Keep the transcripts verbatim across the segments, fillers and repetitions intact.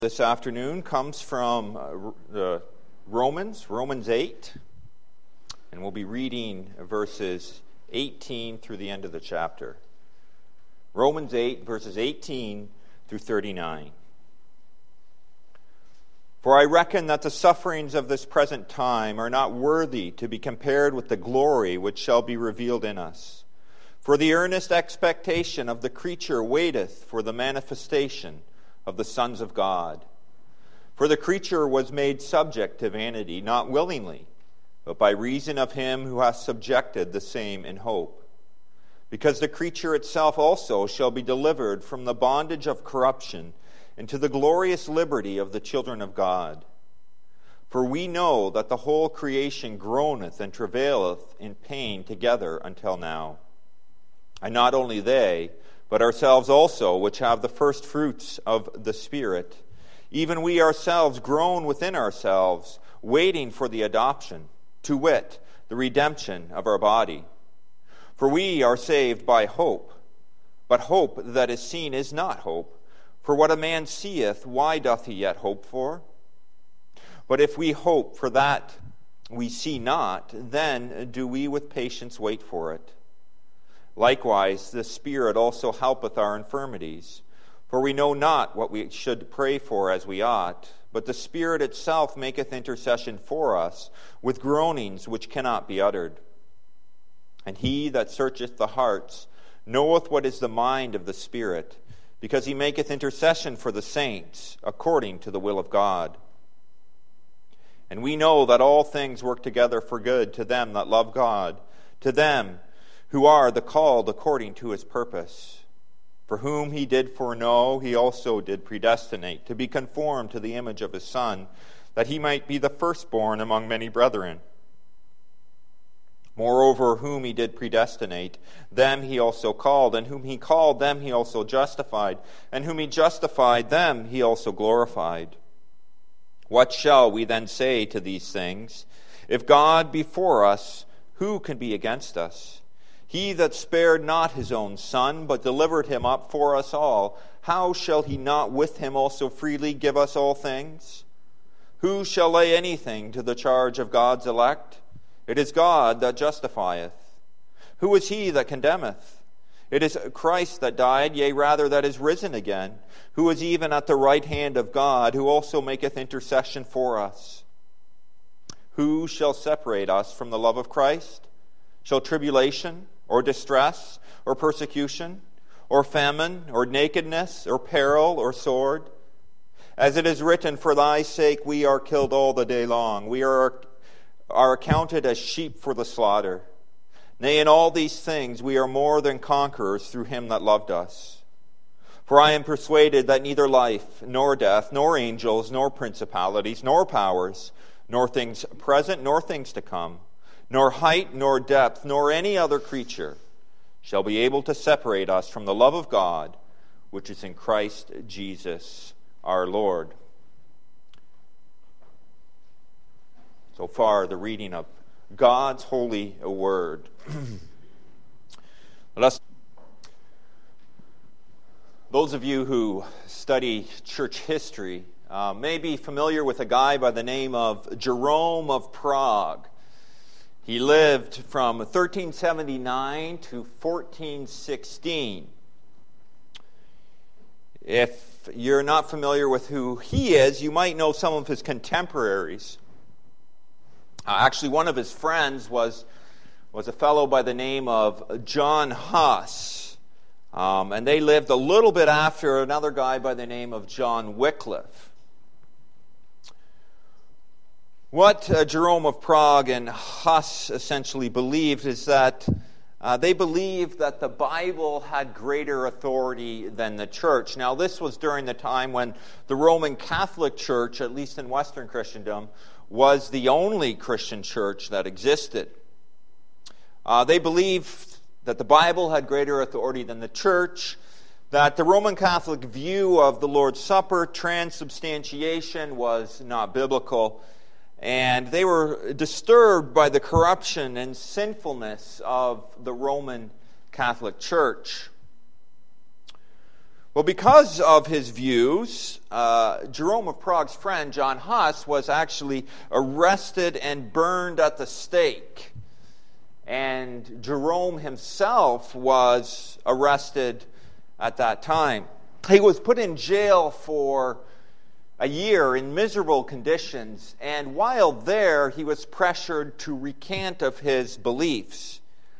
This afternoon comes from uh, uh, Romans, Romans eight, and we'll be reading verses eighteen through the end of the chapter. Romans eight, verses eighteen through thirty-nine. For I reckon that the sufferings of this present time are not worthy to be compared with the glory which shall be revealed in us. For the earnest expectation of the creature waiteth for the manifestation of the sons of God. For the creature was made subject to vanity, not willingly, but by reason of him who hath subjected the same in hope. Because the creature itself also shall be delivered from the bondage of corruption into the glorious liberty of the children of God. For we know that the whole creation groaneth and travaileth in pain together until now. And not only they, but ourselves also, which have the first fruits of the Spirit, even we ourselves groan within ourselves, waiting for the adoption, to wit, the redemption of our body. For we are saved by hope, but hope that is seen is not hope. For what a man seeth, why doth he yet hope for? But if we hope for that we see not, then do we with patience wait for it. Likewise, the Spirit also helpeth our infirmities. For we know not what we should pray for as we ought, but the Spirit itself maketh intercession for us with groanings which cannot be uttered. And he that searcheth the hearts knoweth what is the mind of the Spirit, because he maketh intercession for the saints according to the will of God. And we know that all things work together for good to them that love God, to them who are the called according to his purpose. For whom he did foreknow, he also did predestinate to be conformed to the image of his Son, that he might be the firstborn among many brethren. Moreover, whom he did predestinate, them he also called, and whom he called, them he also justified, and whom he justified, them he also glorified. What shall we then say to these things? If God be for us, who can be against us? He that spared not his own Son, but delivered him up for us all, how shall he not with him also freely give us all things? Who shall lay anything to the charge of God's elect? It is God that justifieth. Who is he that condemneth? It is Christ that died, yea, rather that is risen again, who is even at the right hand of God, who also maketh intercession for us. Who shall separate us from the love of Christ? Shall tribulation, or distress, or persecution, or famine, or nakedness, or peril, or sword? As it is written, for thy sake we are killed all the day long. We are, are accounted as sheep for the slaughter. Nay, in all these things we are more than conquerors through him that loved us. For I am persuaded that neither life, nor death, nor angels, nor principalities, nor powers, nor things present, nor things to come, nor height, nor depth, nor any other creature shall be able to separate us from the love of God, which is in Christ Jesus our Lord. So far, the reading of God's holy word. Let us, those of you who study church history uh, may be familiar with a guy by the name of Jerome of Prague. He lived from thirteen seventy-nine to fourteen sixteen. If you're not familiar with who he is, you might know some of his contemporaries. Uh, actually, one of his friends was, was a fellow by the name of John Huss. Um, and they lived a little bit after another guy by the name of John Wycliffe. What uh, Jerome of Prague and Huss essentially believed is that uh, they believed that the Bible had greater authority than the church. Now, this was during the time when the Roman Catholic Church, at least in Western Christendom, was the only Christian church that existed. Uh, they believed that the Bible had greater authority than the church, that the Roman Catholic view of the Lord's Supper, transubstantiation, was not biblical. And they were disturbed by the corruption and sinfulness of the Roman Catholic Church. Well, because of his views, uh, Jerome of Prague's friend, John Huss, was actually arrested and burned at the stake. And Jerome himself was arrested at that time. He was put in jail for a year in miserable conditions, and while there, he was pressured to recant of his beliefs.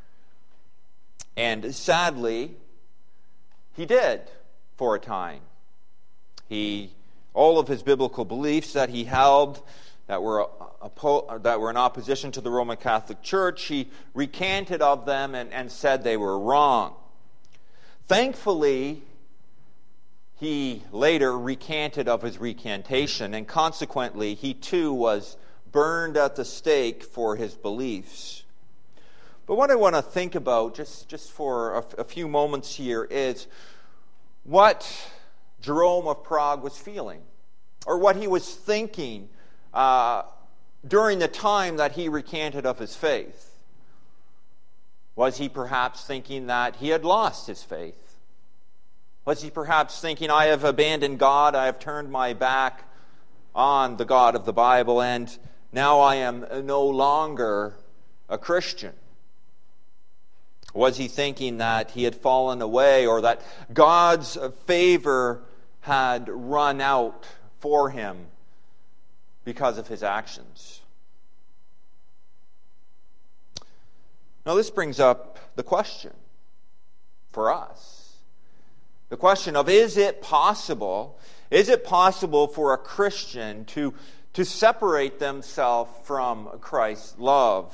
And sadly, he did. For a time. He, all of his biblical beliefs that he held that were, that were in opposition to the Roman Catholic Church, he recanted of them and, and said they were wrong. Thankfully, he later recanted of his recantation, and consequently, he too was burned at the stake for his beliefs. But what I want to think about, just, just for a, a few moments here, is what Jerome of Prague was feeling, or what he was thinking uh, during the time that he recanted of his faith. Was he perhaps thinking that he had lost his faith? Was he perhaps thinking, I have abandoned God, I have turned my back on the God of the Bible, and now I am no longer a Christian? Was he thinking that he had fallen away, or that God's favor had run out for him because of his actions? Now, this brings up the question for us. The question of, is it possible, is it possible for a Christian to, to separate themselves from Christ's love?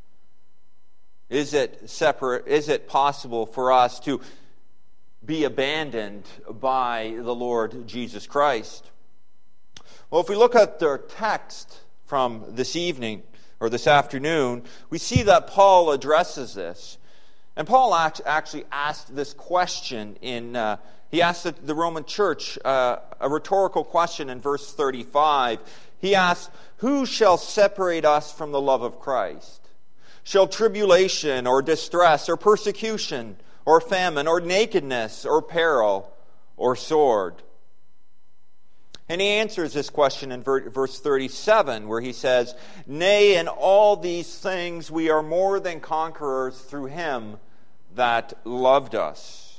Is it separate? Is it possible for us to be abandoned by the Lord Jesus Christ? Well, if we look at the text from this evening or this afternoon, we see that Paul addresses this. And Paul actually asked this question in, uh, he asked the Roman church uh, a rhetorical question in verse thirty-five. He asked, "Who shall separate us from the love of Christ? Shall tribulation or distress or persecution or famine or nakedness or peril or sword?" And he answers this question in verse thirty-seven, where he says, "Nay, in all these things we are more than conquerors through him that loved us."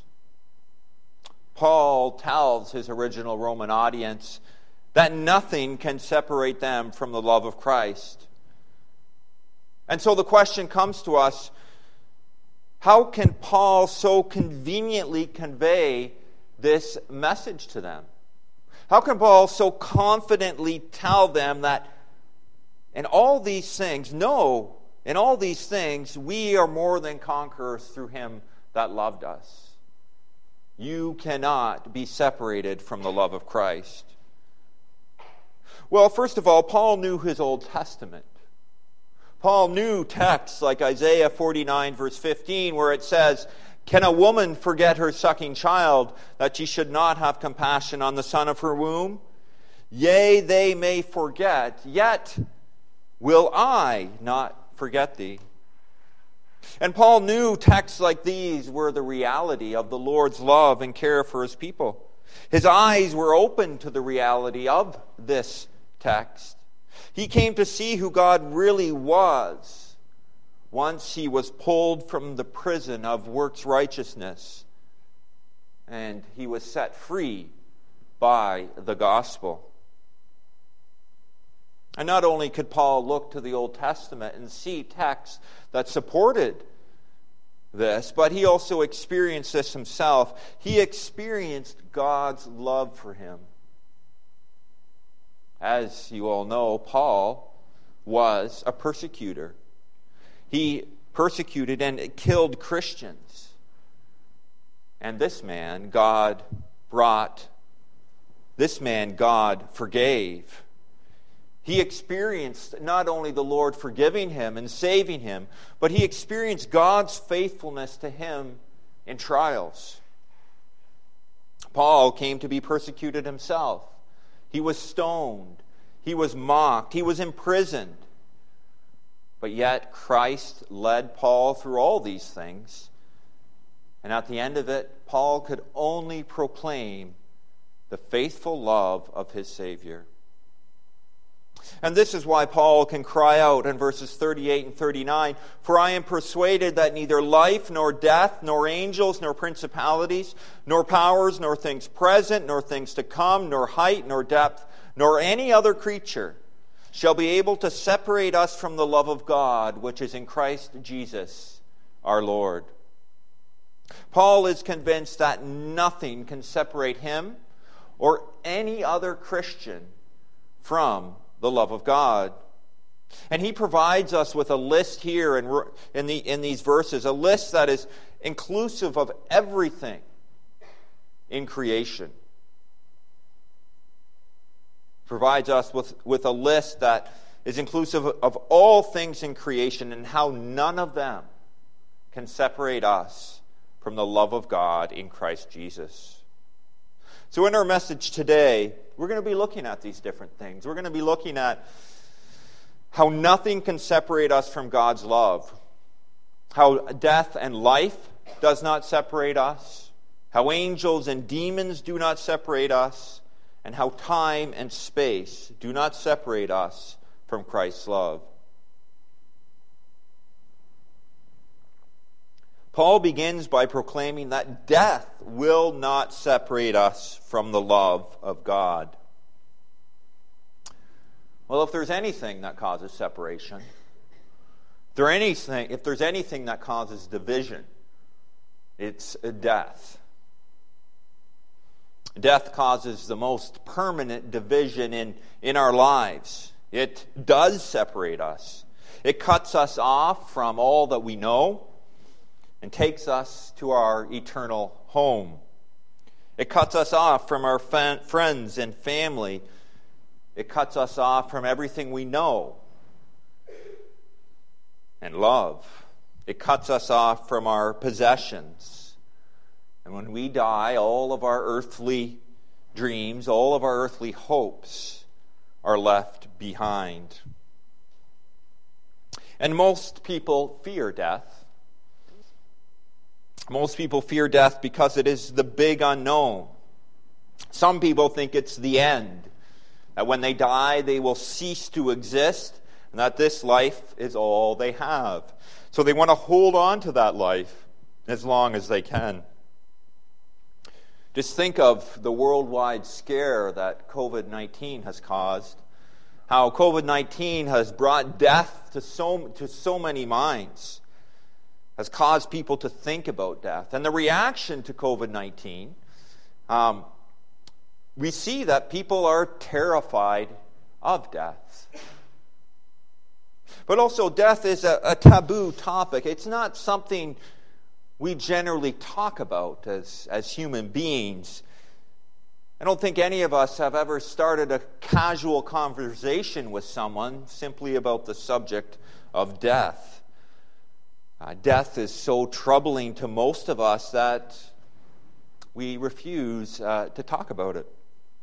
Paul tells his original Roman audience that nothing can separate them from the love of Christ. And so the question comes to us, how can Paul so conveniently convey this message to them? How can Paul so confidently tell them that in all these things, no, in all these things, we are more than conquerors through him that loved us? You cannot be separated from the love of Christ. Well, first of all, Paul knew his Old Testament. Paul knew texts like Isaiah forty-nine, verse fifteen, where it says, "Can a woman forget her sucking child, that she should not have compassion on the son of her womb? Yea, they may forget, yet will I not forget thee." And Paul knew texts like these were the reality of the Lord's love and care for his people. His eyes were open to the reality of this text. He came to see who God really was once he was pulled from the prison of works righteousness, and he was set free by the gospel. And not only could Paul look to the Old Testament and see texts that supported this, but he also experienced this himself. He experienced God's love for him. As you all know, Paul was a persecutor. He persecuted and killed Christians. And this man, God brought, this man, God forgave. He experienced not only the Lord forgiving him and saving him, but he experienced God's faithfulness to him in trials. Paul came to be persecuted himself. He was stoned. He was mocked. He was imprisoned. But yet Christ led Paul through all these things. And at the end of it, Paul could only proclaim the faithful love of his Savior. And this is why Paul can cry out in verses thirty-eight and thirty-nine, "For I am persuaded that neither life, nor death, nor angels, nor principalities, nor powers, nor things present, nor things to come, nor height, nor depth, nor any other creature shall be able to separate us from the love of God, which is in Christ Jesus our Lord." Paul is convinced that nothing can separate him or any other Christian from the love of God. And he provides us with a list here in, in, the, in these verses, a list that is inclusive of everything in creation. Provides us with, with a list that is inclusive of all things in creation and how none of them can separate us from the love of God in Christ Jesus. So in our message today, we're going to be looking at these different things. We're going to be looking at how nothing can separate us from God's love, how death and life does not separate us, how angels and demons do not separate us, and how time and space do not separate us from Christ's love. Paul begins by proclaiming that death will not separate us from the love of God. Well, if there's anything that causes separation, if, there anything, if there's anything that causes division, it's death. Death causes the most permanent division in, in our lives. It does separate us. It cuts us off from all that we know and takes us to our eternal home. It cuts us off from our fa- friends and family. It cuts us off from everything we know and love. It cuts us off from our possessions. And when we die, all of our earthly dreams, all of our earthly hopes are left behind. And most people fear death. Most people fear death because it is the big unknown. Some people think it's the end, that when they die, they will cease to exist, and that this life is all they have. So they want to hold on to that life as long as they can. Just think of the worldwide scare that covid nineteen has caused. How covid nineteen has brought death to so, to so many minds. Has caused people to think about death. And the reaction to covid nineteen, um, we see that people are terrified of death. But also, death is a, a taboo topic. It's not something we generally talk about as, as human beings. I don't think any of us have ever started a casual conversation with someone simply about the subject of death. Uh, death is so troubling to most of us that we refuse uh, to talk about it.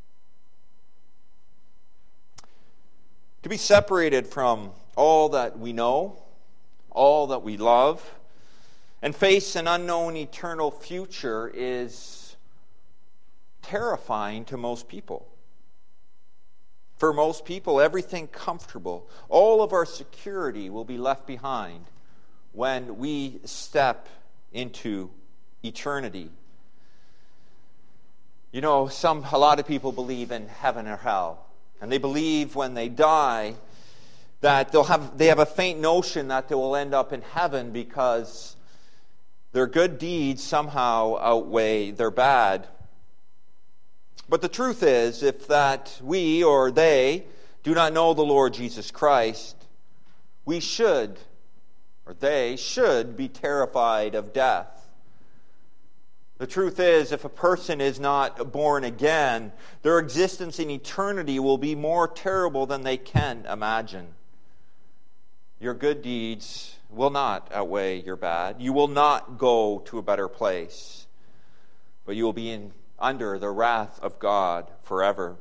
To be separated from all that we know, all that we love, and face an unknown eternal future is terrifying to most people. For most people, everything comfortable, all of our security will be left behind when we step into eternity. You know, some a lot of people believe in heaven or hell, and they believe when they die that they'll have they have a faint notion that they will end up in heaven because their good deeds somehow outweigh their bad. But the truth is, if that we or they do not know the Lord Jesus Christ, we should or they should be terrified of death. The truth is, if a person is not born again, their existence in eternity will be more terrible than they can imagine. Your good deeds will not outweigh your bad. You will not go to a better place, but you will be in, under the wrath of God forever.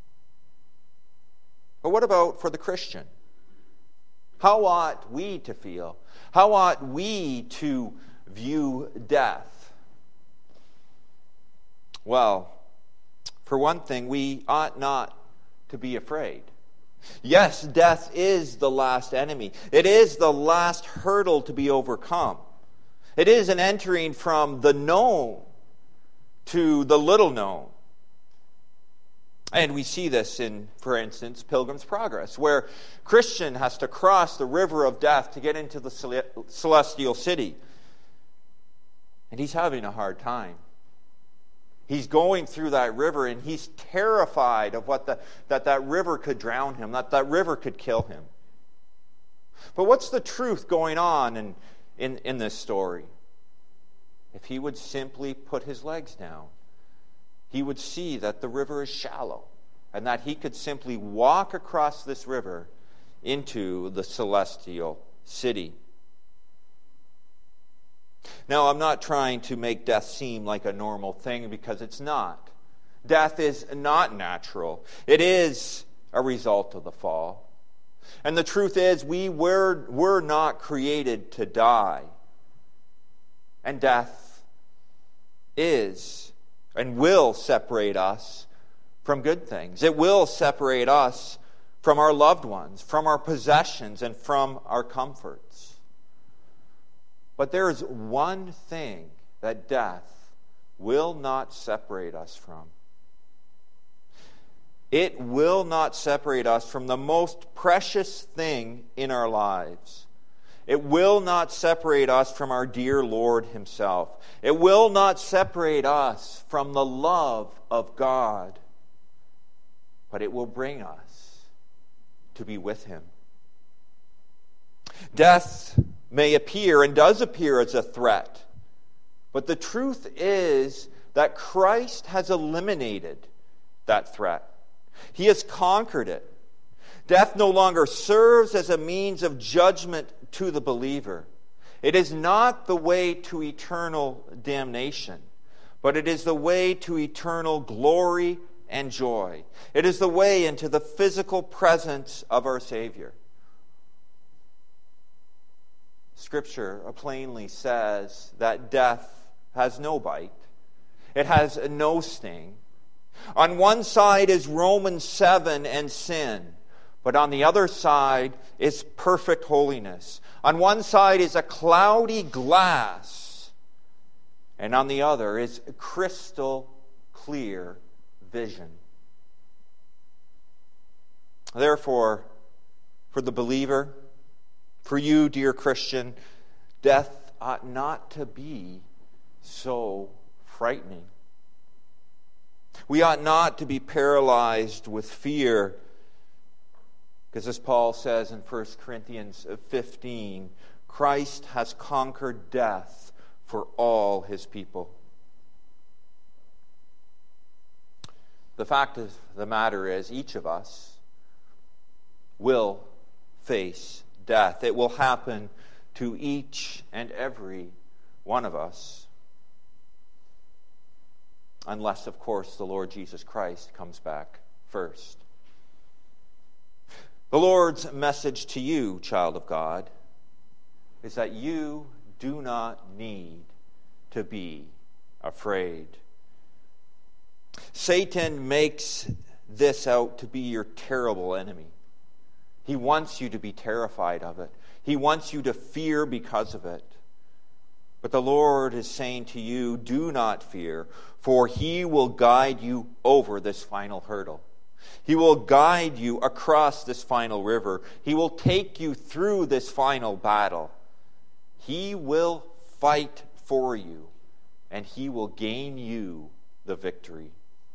But what about for the Christian? How ought we to feel? How ought we to view death? Well, for one thing, we ought not to be afraid. Yes, death is the last enemy. It is the last hurdle to be overcome. It is an entering from the known to the little known. And we see this in, for instance, Pilgrim's Progress, where Christian has to cross the river of death to get into the celestial city. And he's having a hard time. He's going through that river, and he's terrified of what the, that that river could drown him, that that river could kill him. But what's the truth going on in, in, in this story? If he would simply put his legs down, he would see that the river is shallow and that he could simply walk across this river into the celestial city. Now, I'm not trying to make death seem like a normal thing, because it's not. Death is not natural. It is a result of the fall. And the truth is, we were, were not created to die. And death is and will separate us from good things. It will separate us from our loved ones, from our possessions, and from our comforts. But there is one thing that death will not separate us from. It will not separate us from the most precious thing in our lives. It will not separate us from our dear Lord Himself. It will not separate us from the love of God. But it will bring us to be with Him. Death may appear and does appear as a threat, but the truth is that Christ has eliminated that threat. He has conquered it. Death no longer serves as a means of judgment to the believer. It is not the way to eternal damnation, but it is the way to eternal glory and joy. It is the way into the physical presence of our Savior. Scripture plainly says that death has no bite. It has no sting. On one side is Romans seven and sin, but on the other side is perfect holiness. On one side is a cloudy glass, and on the other is crystal clear vision. Therefore, for the believer, for you, dear Christian, death ought not to be so frightening. We ought not to be paralyzed with fear, because as Paul says in First Corinthians fifteen, Christ has conquered death for all His people. The fact of the matter is, each of us will face death. It will happen to each and every one of us. Unless, of course, the Lord Jesus Christ comes back first. The Lord's message to you, child of God, is that you do not need to be afraid. Satan makes this out to be your terrible enemy. He wants you to be terrified of it. He wants you to fear because of it. But the Lord is saying to you, do not fear, for He will guide you over this final hurdle. He will guide you across this final river. He will take you through this final battle. He will fight for you, and He will gain you the victory.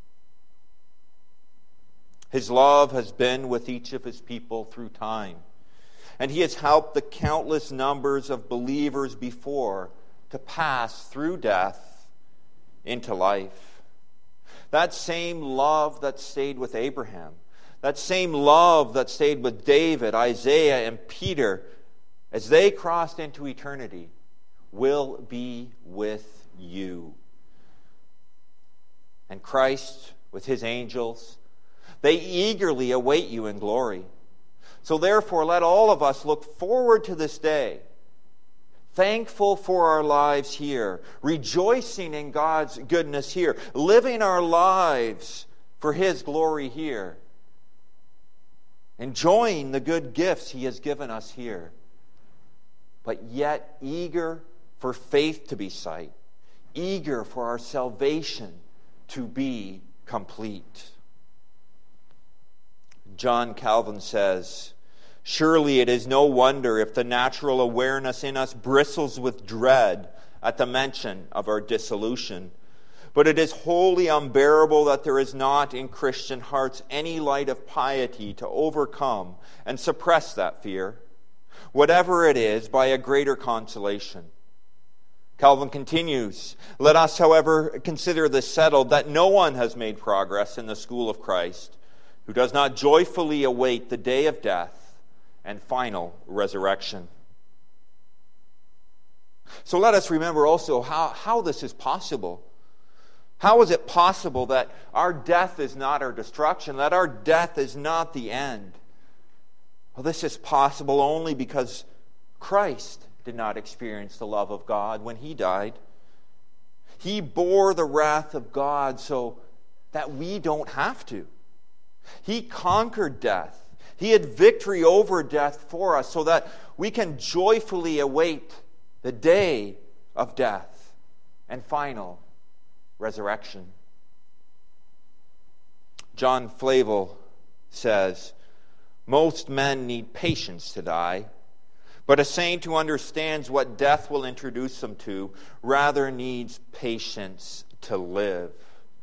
His love has been with each of His people through time. And He has helped the countless numbers of believers before to pass through death into life. That same love that stayed with Abraham, that same love that stayed with David, Isaiah, and Peter, as they crossed into eternity, will be with you. And Christ, with His angels, they eagerly await you in glory. So therefore, let all of us look forward to this day, thankful for our lives here, rejoicing in God's goodness here, living our lives for His glory here, enjoying the good gifts He has given us here, but yet eager for faith to be sight, eager for our salvation to be complete. John Calvin says, "Surely it is no wonder if the natural awareness in us bristles with dread at the mention of our dissolution. But it is wholly unbearable that there is not in Christian hearts any light of piety to overcome and suppress that fear, whatever it is, by a greater consolation." Calvin continues, "Let us, however, consider this settled, that no one has made progress in the school of Christ who does not joyfully await the day of death and final resurrection." So let us remember also how, how this is possible. How is it possible that our death is not our destruction, that our death is not the end? Well, this is possible only because Christ did not experience the love of God when He died. He bore the wrath of God so that we don't have to. He conquered death. He had victory over death for us so that we can joyfully await the day of death and final resurrection. John Flavel says, "Most men need patience to die, but a saint who understands what death will introduce them to rather needs patience to live."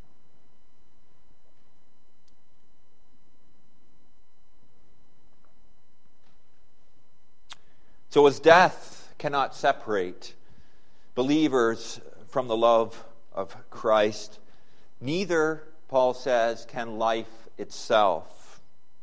So as death cannot separate believers from the love of Christ, neither, Paul says, can life itself.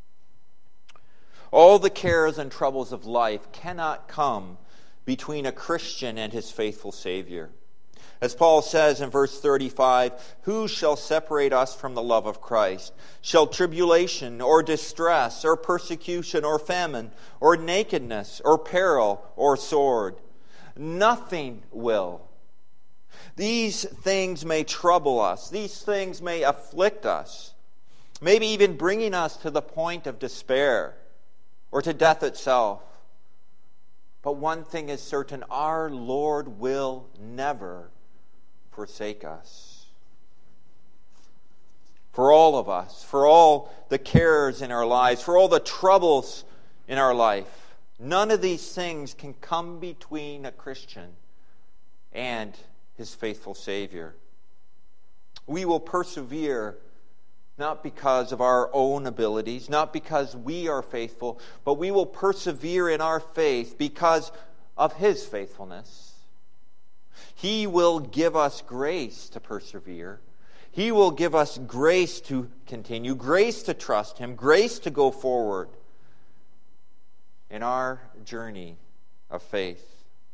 All the cares and troubles of life cannot come between a Christian and his faithful Savior. As Paul says in verse thirty-five, "Who shall separate us from the love of Christ? Shall tribulation or distress or persecution or famine or nakedness or peril or sword? Nothing will. These things may trouble us. These things may afflict us, maybe even bringing us to the point of despair or to death itself. But one thing is certain, our Lord will never forsake us." For all of us, for all the cares in our lives, for all the troubles in our life, none of these things can come between a Christian and his faithful Savior. We will persevere not because of our own abilities, not because we are faithful, but we will persevere in our faith because of His faithfulness. He will give us grace to persevere. He will give us grace to continue, grace to trust Him, grace to go forward in our journey of faith.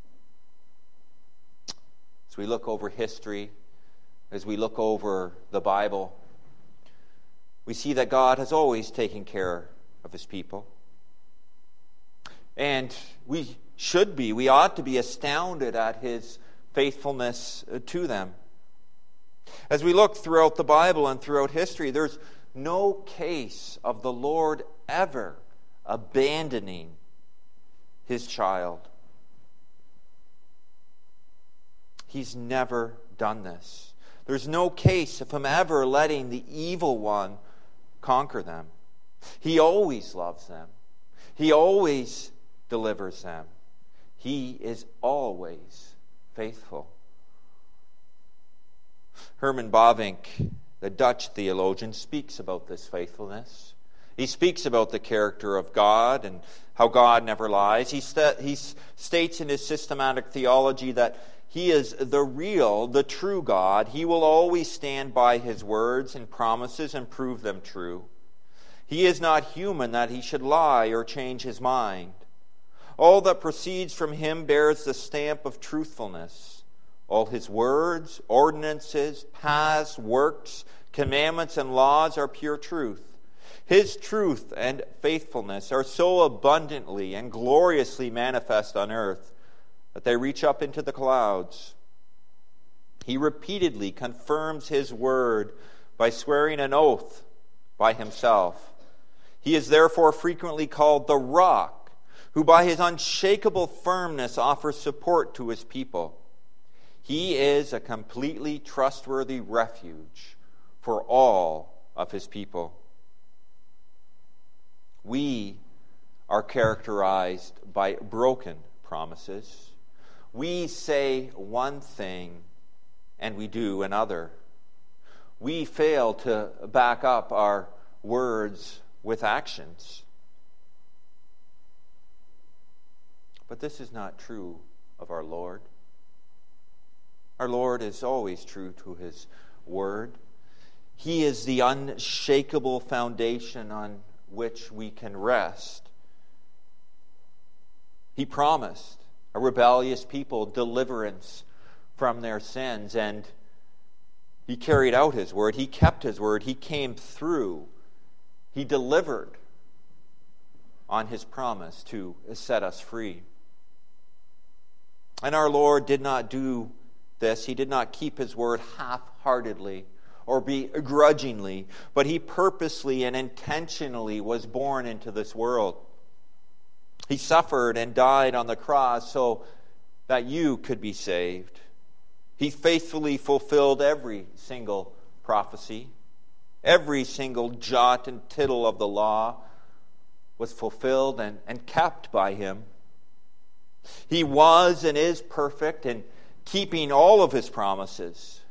As we look over history, as we look over the Bible, we see that God has always taken care of His people. And we should be, we ought to be astounded at His faithfulness to them. As we look throughout the Bible and throughout history, there's no case of the Lord ever abandoning His child. He's never done this. There's no case of Him ever letting the evil one conquer them. He always loves them. He always delivers them. He is always faithful. Herman Bavinck, the Dutch theologian, speaks about this faithfulness. He speaks about the character of God and how God never lies. He, st- he states in his systematic theology that He is the real, the true God. He will always stand by His words and promises and prove them true. He is not human that He should lie or change His mind. All that proceeds from Him bears the stamp of truthfulness. All His words, ordinances, paths, works, commandments, and laws are pure truth. His truth and faithfulness are so abundantly and gloriously manifest on earth that they reach up into the clouds. He repeatedly confirms his word by swearing an oath by himself. He is therefore frequently called the Rock, who by his unshakable firmness offers support to his people. He is a completely trustworthy refuge for all of his people. We are characterized by broken promises. We say one thing and we do another. We fail to back up our words with actions. But this is not true of our Lord. Our Lord is always true to his word. He is the unshakable foundation on which we can rest. He promised a rebellious people deliverance from their sins, and he carried out his word. He kept his word. He came through. He delivered on his promise to set us free. And our Lord did not do this. He did not keep his word half-heartedly or begrudgingly, but he purposely and intentionally was born into this world. He suffered and died on the cross so that you could be saved. He faithfully fulfilled every single prophecy. Every single jot and tittle of the law was fulfilled and, and kept by him. He was and is perfect in keeping all of his promises.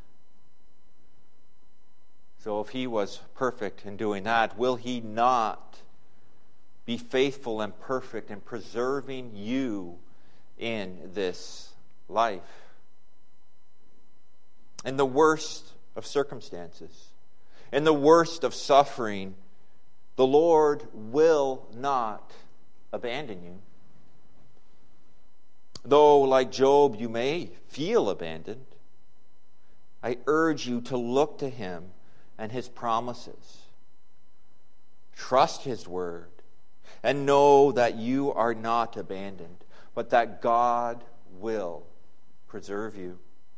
So if he was perfect in doing that, will he not be faithful and perfect in preserving you in this life? In the worst of circumstances, in the worst of suffering, the Lord will not abandon you. Though, like Job, you may feel abandoned, I urge you to look to him and his promises. Trust his word and know that you are not abandoned, but that God will preserve you.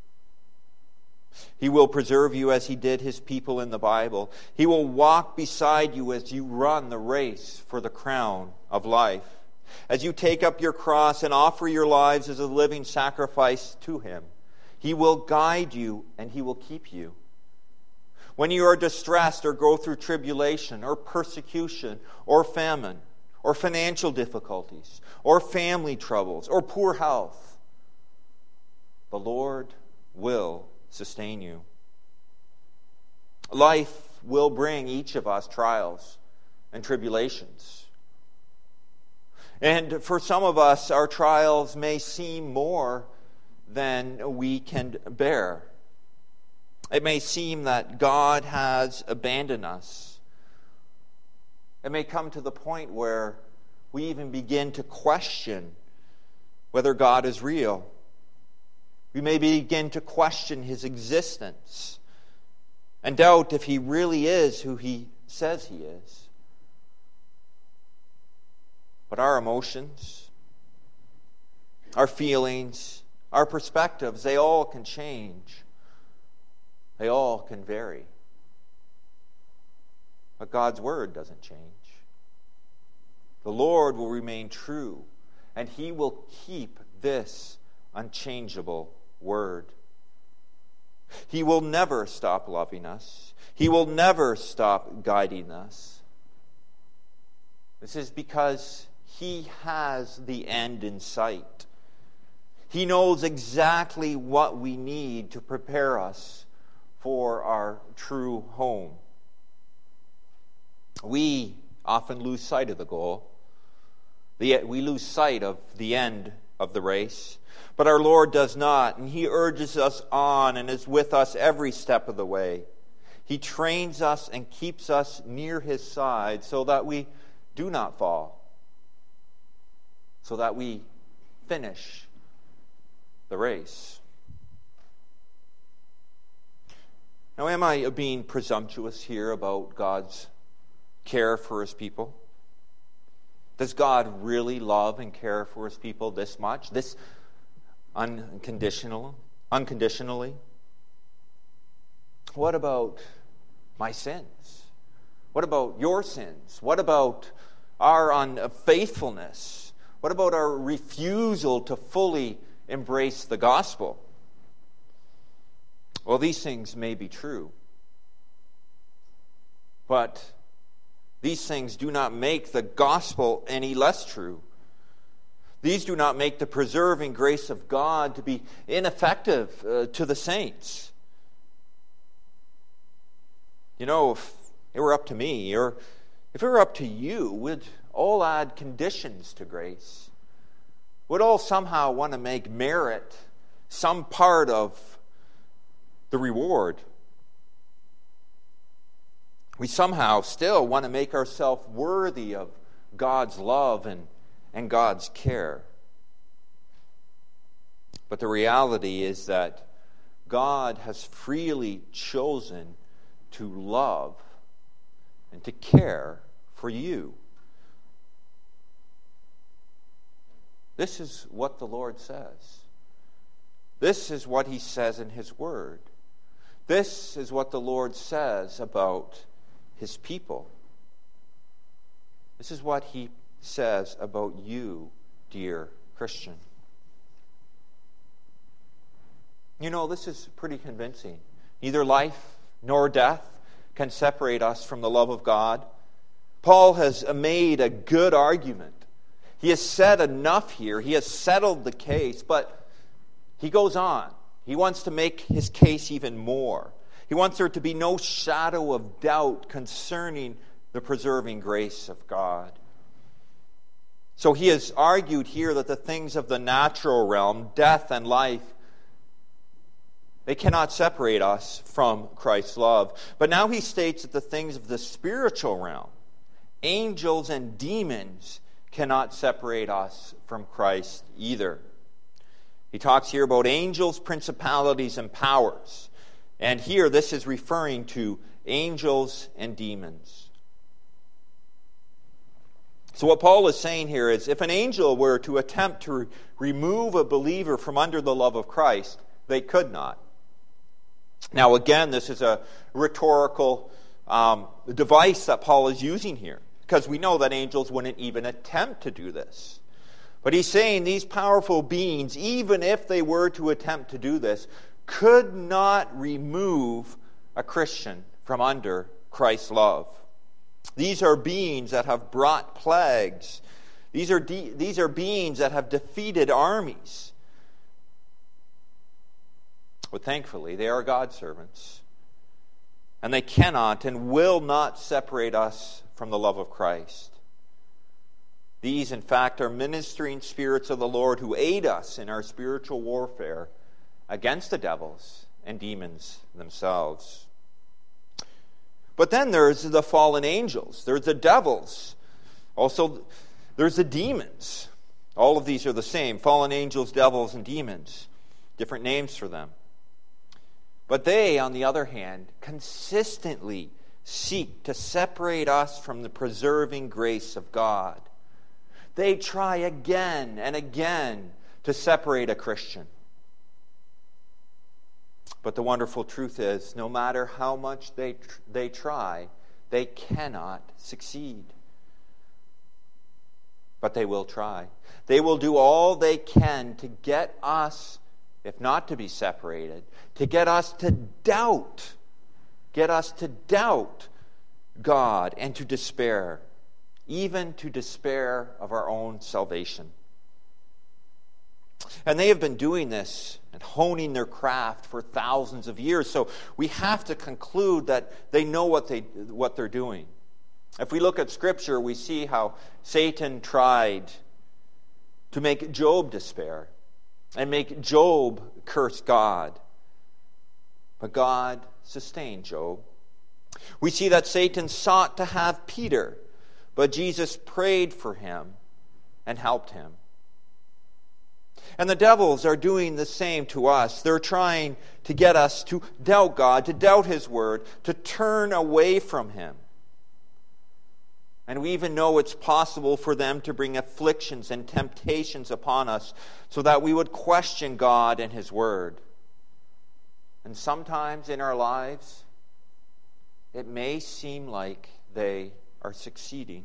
He will preserve you as he did his people in the Bible. He will walk beside you as you run the race for the crown of life. As you take up your cross and offer your lives as a living sacrifice to him, he will guide you and he will keep you. When you are distressed or go through tribulation or persecution or famine or financial difficulties or family troubles or poor health, the Lord will sustain you. Life will bring each of us trials and tribulations. And for some of us, our trials may seem more than we can bear. It may seem that God has abandoned us. It may come to the point where we even begin to question whether God is real. We may begin to question his existence and doubt if he really is who he says he is. But our emotions, our feelings, our perspectives, they all can change. They all can vary. But God's word doesn't change. The Lord will remain true, and he will keep this unchangeable word. He will never stop loving us. He will never stop guiding us. This is because he has the end in sight. He knows exactly what we need to prepare us for our true home. We often lose sight of the goal. We lose sight of the end of the race. But our Lord does not, and he urges us on and is with us every step of the way. He trains us and keeps us near his side so that we do not fall, so that we finish the race. Now, am I being presumptuous here about God's care for his people? Does God really love and care for his people this much? This unconditional, unconditionally? What about my sins? What about your sins? What about our unfaithfulness? What about our refusal to fully embrace the gospel? Well, these things may be true, but these things do not make the gospel any less true. These do not make the preserving grace of God to be ineffective uh, to the saints. You know, if it were up to me, or if it were up to you, we'd all add conditions to grace. We'd all somehow want to make merit some part of the reward. We somehow still want to make ourselves worthy of God's love and, and God's care. But the reality is that God has freely chosen to love and to care for you. This is what the Lord says. This is what He says in His Word. This is what the Lord says about His people. This is what He says about you, dear Christian. You know, this is pretty convincing. Neither life nor death can separate us from the love of God. Paul has made a good argument. He has said enough here. He has settled the case, but he goes on. He wants to make his case even more. He wants there to be no shadow of doubt concerning the preserving grace of God. So he has argued here that the things of the natural realm, death and life, they cannot separate us from Christ's love. But now he states that the things of the spiritual realm, angels and demons, cannot separate us from Christ either. He talks here about angels, principalities, and powers. And here this is referring to angels and demons. So what Paul is saying here is, if an angel were to attempt to re- remove a believer from under the love of Christ, they could not. Now again, this is a rhetorical um, device that Paul is using here, because we know that angels wouldn't even attempt to do this. But he's saying these powerful beings, even if they were to attempt to do this, could not remove a Christian from under Christ's love. These are beings that have brought plagues. These are, de- these are beings that have defeated armies. But thankfully, they are God's servants. And they cannot and will not separate us from the love of Christ. These, in fact, are ministering spirits of the Lord who aid us in our spiritual warfare against the devils and demons themselves. But then there's the fallen angels. There's the devils. Also, there's the demons. All of these are the same. Fallen angels, devils, and demons. Different names for them. But they, on the other hand, consistently seek to separate us from the preserving grace of God. They try again and again to separate a Christian. But the wonderful truth is, no matter how much they tr- they try, they cannot succeed. But they will try. They will do all they can to get us, if not to be separated, to get us to doubt, get us to doubt God and to despair, even to despair of our own salvation. And they have been doing this and honing their craft for thousands of years. So we have to conclude that they know what they what they're doing. If we look at Scripture, we see how Satan tried to make Job despair and make Job curse God. But God sustained Job. We see that Satan sought to have Peter, but Jesus prayed for him and helped him. And the devils are doing the same to us. They're trying to get us to doubt God, to doubt His Word, to turn away from Him. And we even know it's possible for them to bring afflictions and temptations upon us so that we would question God and His Word. And sometimes in our lives, it may seem like they are succeeding.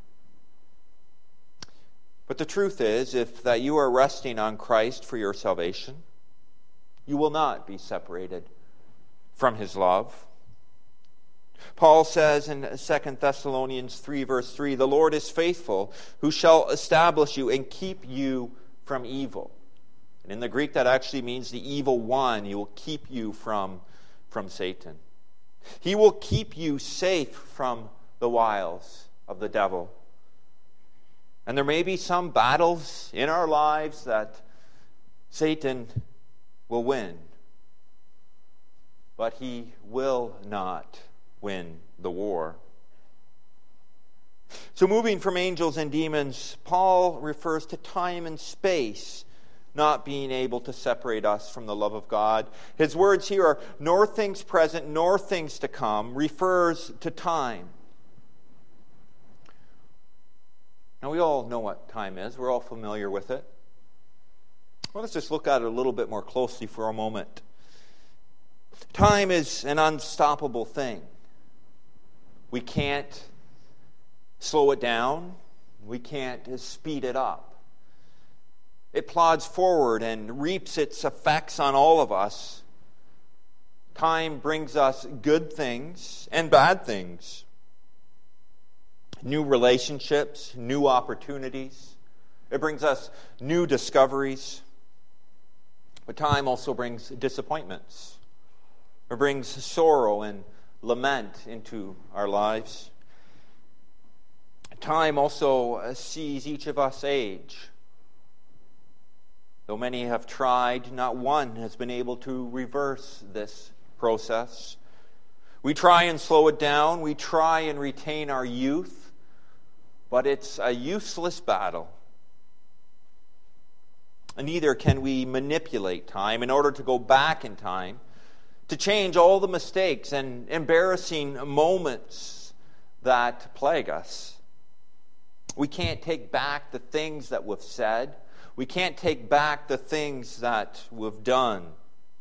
But the truth is, if that you are resting on Christ for your salvation, you will not be separated from His love. Paul says in Second Thessalonians three, verse three, "The Lord is faithful, who shall establish you and keep you from evil." And in the Greek, that actually means the evil one. He will keep you from, from Satan. He will keep you safe from the wiles of the devil. And there may be some battles in our lives that Satan will win, but he will not win the war. So moving from angels and demons, Paul refers to time and space not being able to separate us from the love of God. His words here are, "nor things present, nor things to come," refers to time. Now we all know what time is. We're all familiar with it. Well, let's just look at it a little bit more closely for a moment. Time is an unstoppable thing. We can't slow it down. We can't speed it up. It plods forward and reaps its effects on all of us. Time brings us good things and bad things. New relationships, new opportunities. It brings us new discoveries. But time also brings disappointments. It brings sorrow and lament into our lives. Time also sees each of us age. Though many have tried, not one has been able to reverse this process. We try and slow it down. We try and retain our youth. But it's a useless battle. And neither can we manipulate time in order to go back in time, to change all the mistakes and embarrassing moments that plague us. We can't take back the things that we've said. We can't take back the things that we've done.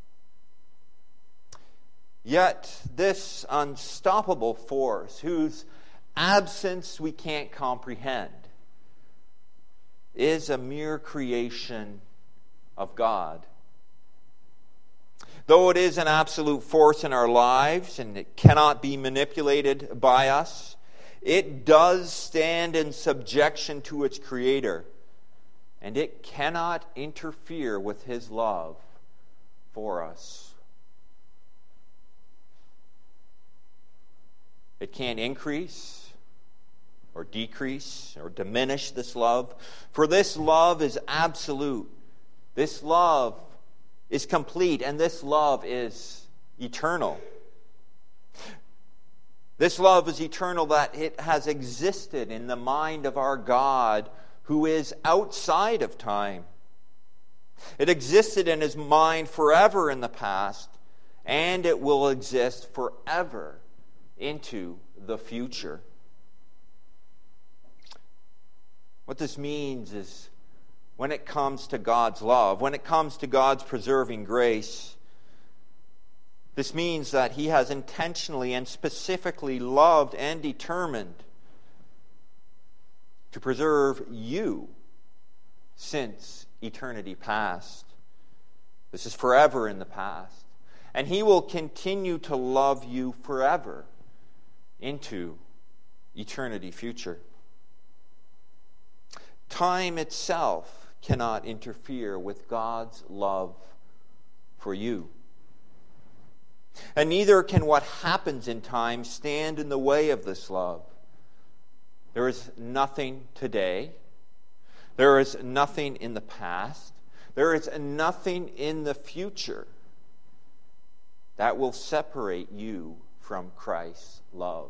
Yet this unstoppable force, whose absence we can't comprehend, is a mere creation of God. Though it is an absolute force in our lives and it cannot be manipulated by us, it does stand in subjection to its Creator, and it cannot interfere with His love for us. It can't increase or decrease or diminish this love, for this love is absolute. This love is complete, and this love is eternal. This love is eternal, that it has existed in the mind of our God, who is outside of time. It existed in His mind forever in the past, and it will exist forever into the future. What this means is, when it comes to God's love, when it comes to God's preserving grace, this means that He has intentionally and specifically loved and determined to preserve you since eternity past. This is forever in the past. And He will continue to love you forever into eternity future. Time itself cannot interfere with God's love for you. And neither can what happens in time stand in the way of this love. There is nothing today. There is nothing in the past. There is nothing in the future that will separate you from Christ's love.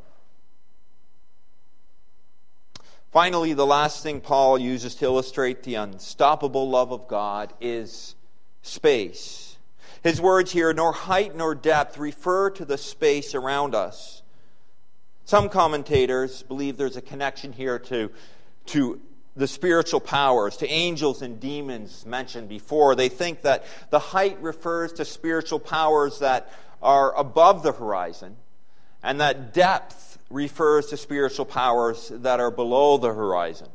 Finally, the last thing Paul uses to illustrate the unstoppable love of God is space. His words here, nor height nor depth, refer to the space around us. Some commentators believe there's a connection here to, to the spiritual powers, to angels and demons mentioned before. They think that the height refers to spiritual powers that are above the horizon, and that depth refers to spiritual powers that are below the horizon.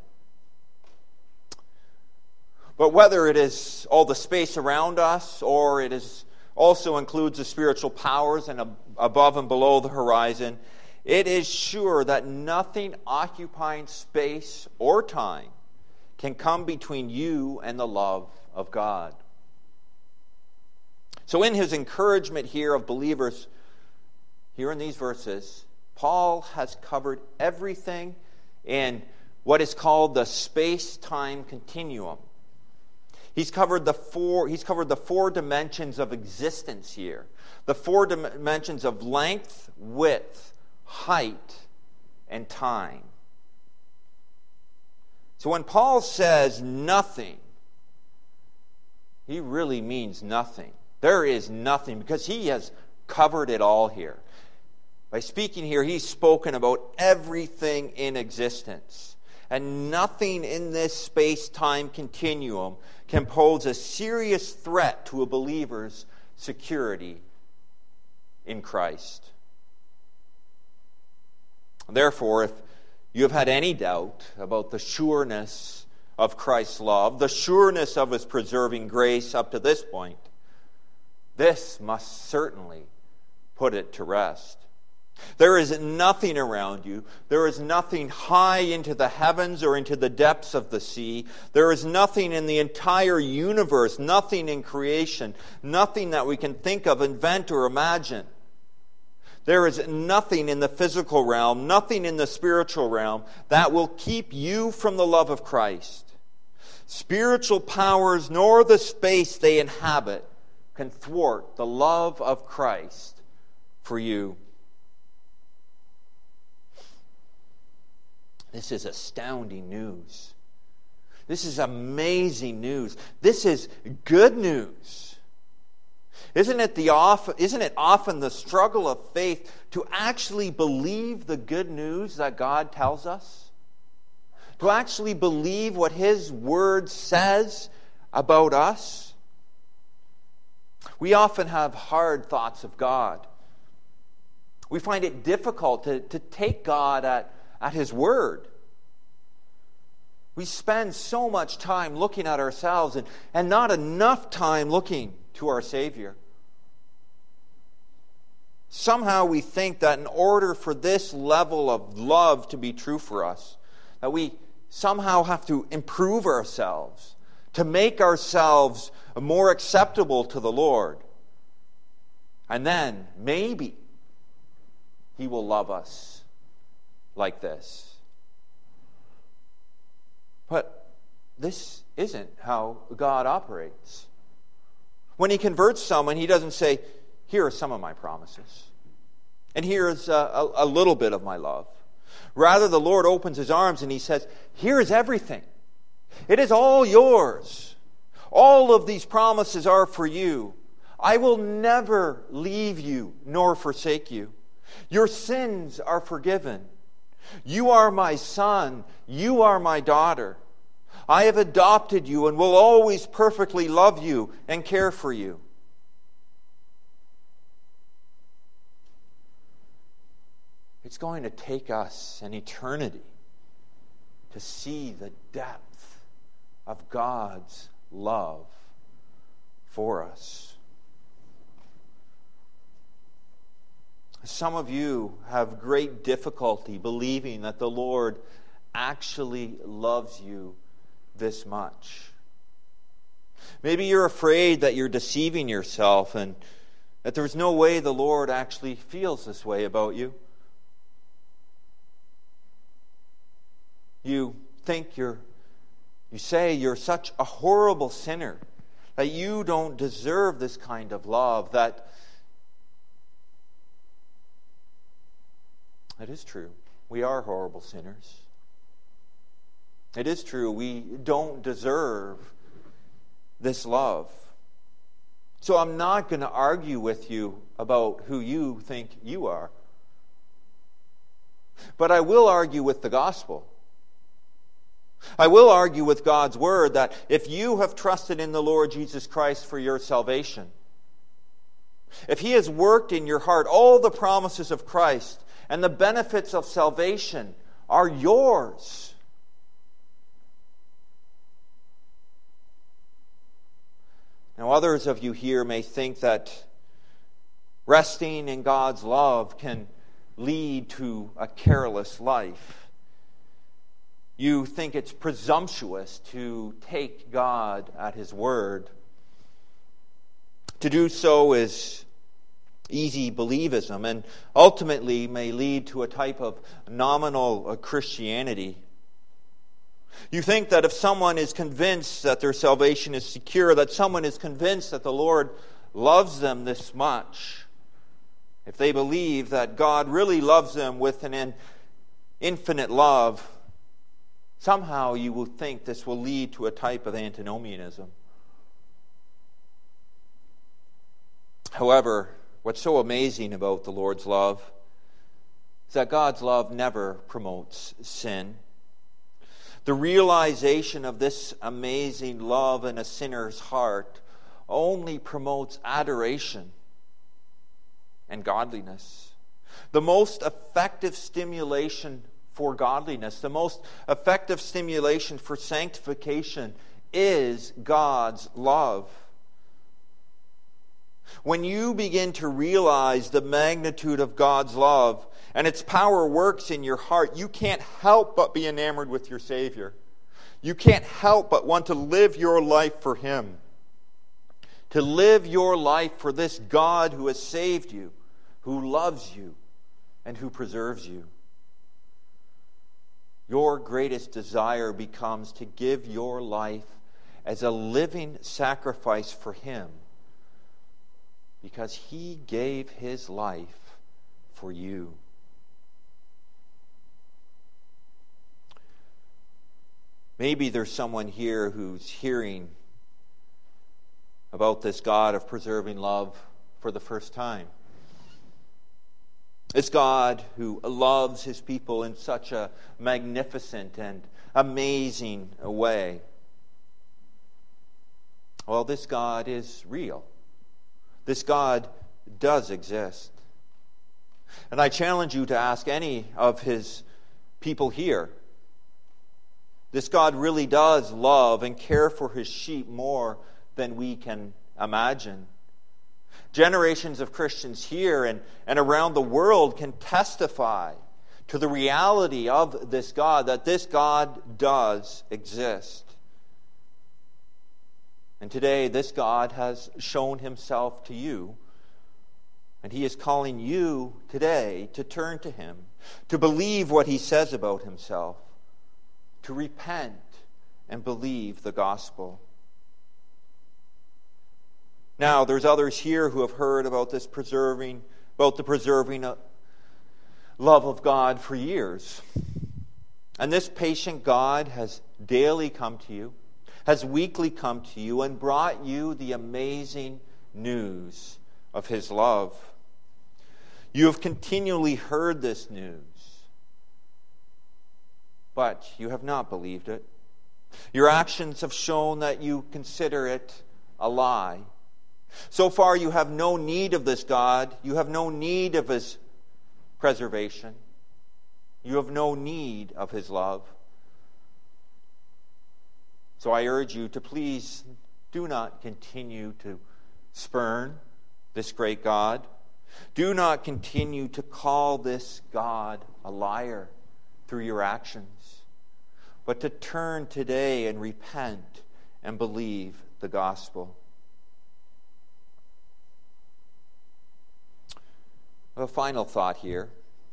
But whether it is all the space around us, or it is also includes the spiritual powers and above and below the horizon, it is sure that nothing occupying space or time can come between you and the love of God. So in his encouragement here of believers, here in these verses, Paul has covered everything in what is called the space-time continuum. He's covered the four, he's covered the four dimensions of existence here. The four dimensions of length, width, height, and time. So when Paul says nothing, he really means nothing. There is nothing, because he has covered it all here. By speaking here, he's spoken about everything in existence. And nothing in this space-time continuum can pose a serious threat to a believer's security in Christ. Therefore, if you have had any doubt about the sureness of Christ's love, the sureness of his preserving grace up to this point, this must certainly put it to rest. There is nothing around you. There is nothing high into the heavens or into the depths of the sea. There is nothing in the entire universe, nothing in creation, nothing that we can think of, invent, or imagine. There is nothing in the physical realm, nothing in the spiritual realm that will keep you from the love of Christ. Spiritual powers nor the space they inhabit can thwart the love of Christ for you. This is astounding news. This is amazing news. This is good news. Isn't it the often, isn't it often the struggle of faith to actually believe the good news that God tells us? To actually believe what His Word says about us? We often have hard thoughts of God. We find it difficult to, to take God at at His Word. We spend so much time looking at ourselves and, and not enough time looking to our Savior. Somehow we think that in order for this level of love to be true for us, that we somehow have to improve ourselves, to make ourselves more acceptable to the Lord. And then, maybe, He will love us like this. But this isn't how God operates. When He converts someone, He doesn't say, here are some of my promises, and here's a, a, a little bit of my love. Rather, the Lord opens His arms and He says, here is everything. It is all yours. All of these promises are for you. I will never leave you nor forsake you. Your sins are forgiven. You are my son. You are my daughter. I have adopted you and will always perfectly love you and care for you. It's going to take us an eternity to see the depth of God's love for us. Some of you have great difficulty believing that the Lord actually loves you this much. Maybe you're afraid that you're deceiving yourself and that there's no way the Lord actually feels this way about you. You think you're, you say you're such a horrible sinner, that you don't deserve this kind of love, that It is true. We are horrible sinners. It is true. We don't deserve this love. So I'm not going to argue with you about who you think you are. But I will argue with the gospel. I will argue with God's word that if you have trusted in the Lord Jesus Christ for your salvation, if He has worked in your heart all the promises of Christ and the benefits of salvation are yours. Now, others of you here may think that resting in God's love can lead to a careless life. You think it's presumptuous to take God at His word. To do so is easy believism and ultimately may lead to a type of nominal Christianity. You think that if someone is convinced that their salvation is secure, that someone is convinced that the Lord loves them this much, if they believe that God really loves them with an infinite love, somehow you will think this will lead to a type of antinomianism. However, what's so amazing about the Lord's love is that God's love never promotes sin. The realization of this amazing love in a sinner's heart only promotes adoration and godliness. The most effective stimulation for godliness, the most effective stimulation for sanctification is God's love. When you begin to realize the magnitude of God's love and its power works in your heart, you can't help but be enamored with your Savior. You can't help but want to live your life for Him. To live your life for this God who has saved you, who loves you, and who preserves you. Your greatest desire becomes to give your life as a living sacrifice for Him, because He gave His life for you. Maybe there's someone here who's hearing about this God of preserving love for the first time. This God who loves His people in such a magnificent and amazing way. Well, this God is real. This God does exist. And I challenge you to ask any of His people here. This God really does love and care for His sheep more than we can imagine. Generations of Christians here and, and around the world can testify to the reality of this God, that this God does exist. And today, this God has shown Himself to you, and He is calling you today to turn to Him, to believe what He says about Himself, to repent and believe the gospel. Now, there's others here who have heard about this preserving, about the preserving love of God for years. And this patient God has daily come to you, has weekly come to you, and brought you the amazing news of His love. You have continually heard this news, but you have not believed it. Your actions have shown that you consider it a lie. So far, you have no need of this God. You have no need of His preservation. You have no need of His love. So I urge you to please do not continue to spurn this great God. Do not continue to call this God a liar through your actions, but to turn today and repent and believe the gospel. A final thought here.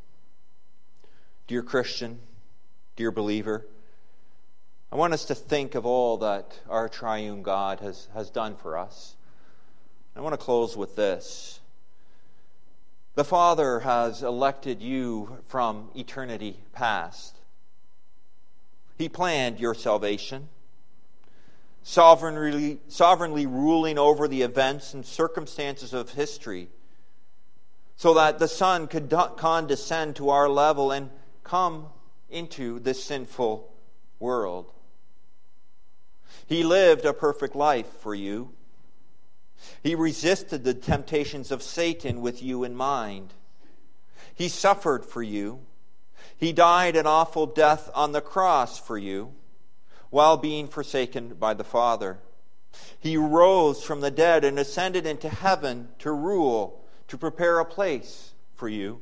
Dear Christian, dear believer, I want us to think of all that our triune God has, has done for us. I want to close with this. The Father has elected you from eternity past. He planned your salvation, sovereignly, sovereignly ruling over the events and circumstances of history, so that the Son could condescend to our level and, come into this sinful world. He lived a perfect life for you. He resisted the temptations of Satan with you in mind. He suffered for you. He died an awful death on the cross for you, while being forsaken by the Father. He rose from the dead and ascended into heaven to rule, to prepare a place for you.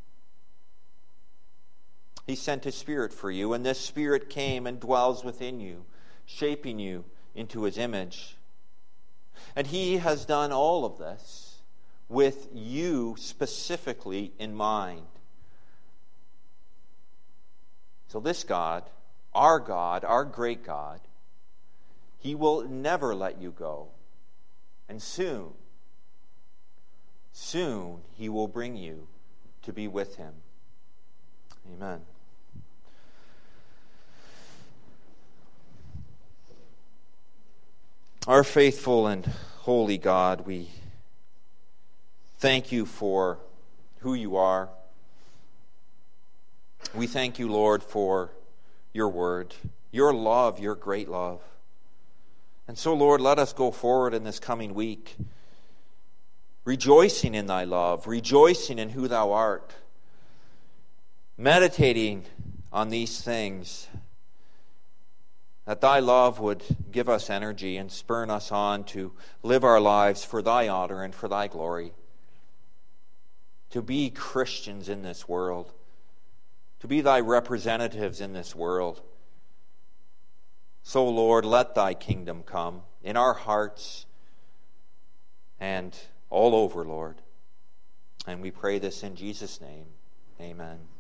He sent His Spirit for you, and this Spirit came and dwells within you, shaping you into His image. And He has done all of this with you specifically in mind. So this God, our God, our great God, He will never let you go. And soon, soon He will bring you to be with Him. Amen. Our faithful and holy God, we thank You for who You are. We thank You, Lord, for Your word, Your love, Your great love. And so, Lord, let us go forward in this coming week, rejoicing in Thy love, rejoicing in who Thou art, meditating on these things, that Thy love would give us energy and spur us on to live our lives for Thy honor and for Thy glory, to be Christians in this world, to be Thy representatives in this world. So, Lord, let Thy kingdom come in our hearts and all over, Lord. And we pray this in Jesus' name. Amen.